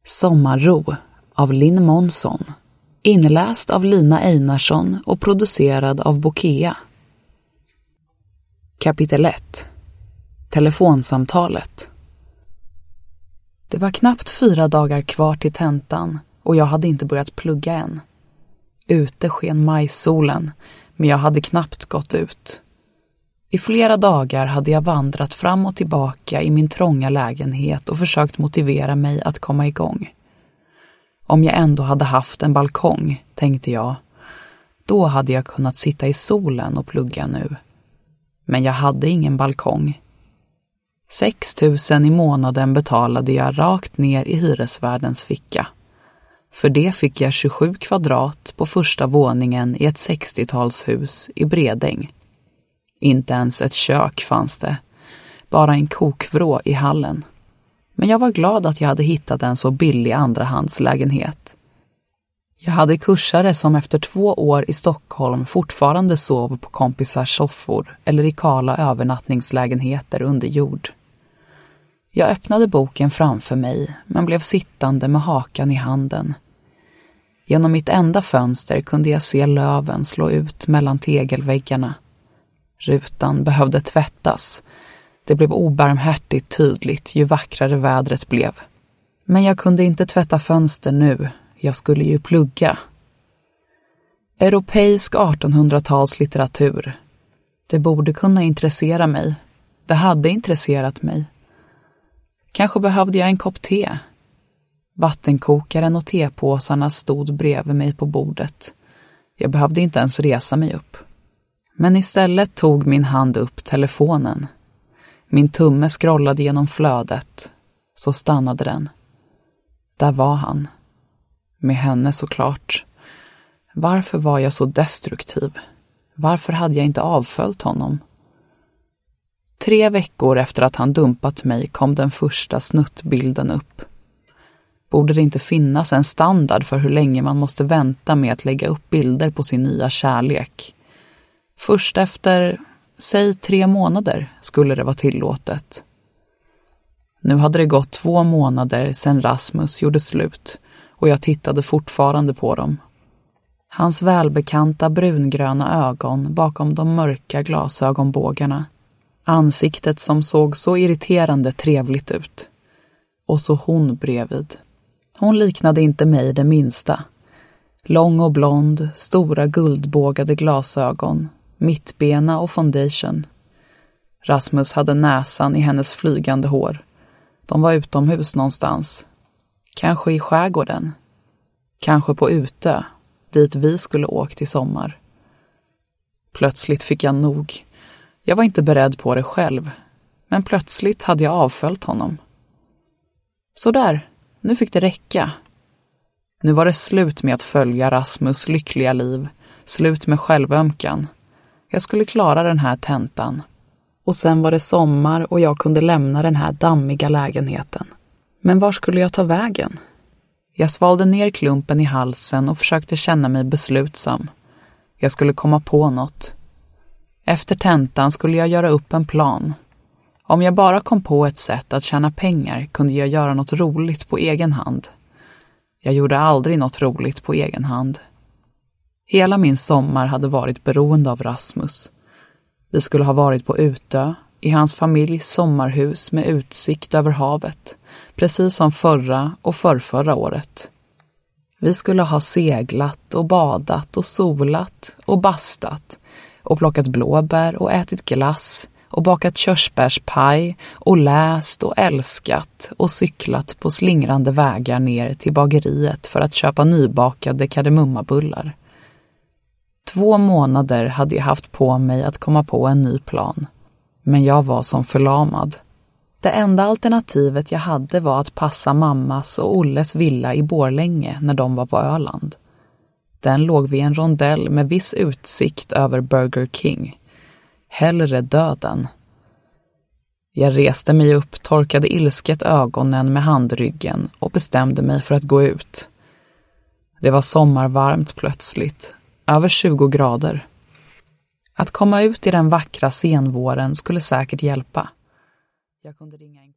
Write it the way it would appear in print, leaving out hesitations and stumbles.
Sommarro av Linn Månsson. Inläst av Lina Einarsson och producerad av Bokea. Kapitel 1. Telefonsamtalet. Det var knappt 4 dagar kvar till tentan och jag hade inte börjat plugga än. Ute sken majsolen, men jag hade knappt gått ut. I flera dagar hade jag vandrat fram och tillbaka i min trånga lägenhet och försökt motivera mig att komma igång. Om jag ändå hade haft en balkong, tänkte jag, då hade jag kunnat sitta i solen och plugga nu. Men jag hade ingen balkong. 6 000 i månaden betalade jag rakt ner i hyresvärdens ficka. För det fick jag 27 kvadrat på första våningen i ett 60-talshus i Bredäng. Inte ens ett kök fanns det, bara en kokvrå i hallen. Men jag var glad att jag hade hittat en så billig andrahandslägenhet. Jag hade kursare som efter 2 år i Stockholm fortfarande sov på kompisars soffor eller i kala övernattningslägenheter under jord. Jag öppnade boken framför mig men blev sittande med hakan i handen. Genom mitt enda fönster kunde jag se löven slå ut mellan tegelväggarna. Rutan behövde tvättas. Det blev obarmhärtigt tydligt ju vackrare vädret blev. Men jag kunde inte tvätta fönster nu. Jag skulle ju plugga. Europeisk 1800-talslitteratur. Det borde kunna intressera mig. Det hade intresserat mig. Kanske behövde jag en kopp te. Vattenkokaren och tepåsarna stod bredvid mig på bordet. Jag behövde inte ens resa mig upp. Men istället tog min hand upp telefonen. Min tumme scrollade genom flödet. Så stannade den. Där var han. Med henne såklart. Varför var jag så destruktiv? Varför hade jag inte avföljt honom? 3 veckor efter att han dumpat mig kom den första snuttbilden upp. Borde det inte finnas en standard för hur länge man måste vänta med att lägga upp bilder på sin nya kärlek? Först efter, säg 3 månader skulle det vara tillåtet. Nu hade det gått 2 månader sedan Rasmus gjorde slut och jag tittade fortfarande på dem. Hans välbekanta brungröna ögon bakom de mörka glasögonbågarna. Ansiktet som såg så irriterande trevligt ut. Och så hon bredvid. Hon liknade inte mig det minsta. Lång och blond, stora guldbågade glasögon, mittbena och foundation. Rasmus hade näsan i hennes flygande hår. De var utomhus någonstans. Kanske i skärgården. Kanske på Utö, dit vi skulle åkt i sommar. Plötsligt fick jag nog. Jag var inte beredd på det själv. Men plötsligt hade jag avföljt honom. Så där, nu fick det räcka. Nu var det slut med att följa Rasmus lyckliga liv. Slut med självömkan. Jag skulle klara den här tentan. Och sen var det sommar och jag kunde lämna den här dammiga lägenheten. Men var skulle jag ta vägen? Jag svalde ner klumpen i halsen och försökte känna mig beslutsam. Jag skulle komma på något. Efter tentan skulle jag göra upp en plan. Om jag bara kom på ett sätt att tjäna pengar kunde jag göra något roligt på egen hand. Jag gjorde aldrig något roligt på egen hand. Hela min sommar hade varit beroende av Rasmus. Vi skulle ha varit på Utö, i hans familjs sommarhus med utsikt över havet, precis som förra och förrförra året. Vi skulle ha seglat och badat och solat och bastat och plockat blåbär och ätit glass och bakat körsbärspaj och läst och älskat och cyklat på slingrande vägar ner till bageriet för att köpa nybakade kardemummabullar. 2 månader hade jag haft på mig att komma på en ny plan. Men jag var som förlamad. Det enda alternativet jag hade var att passa mammas och Olles villa i Borlänge när de var på Öland. Den låg vid en rondell med viss utsikt över Burger King. Hellre döden. Jag reste mig upp, torkade ilsket ögonen med handryggen och bestämde mig för att gå ut. Det var sommarvarmt plötsligt. Över 20 grader. Att komma ut i den vackra senvåren skulle säkert hjälpa. Jag kunde ringa en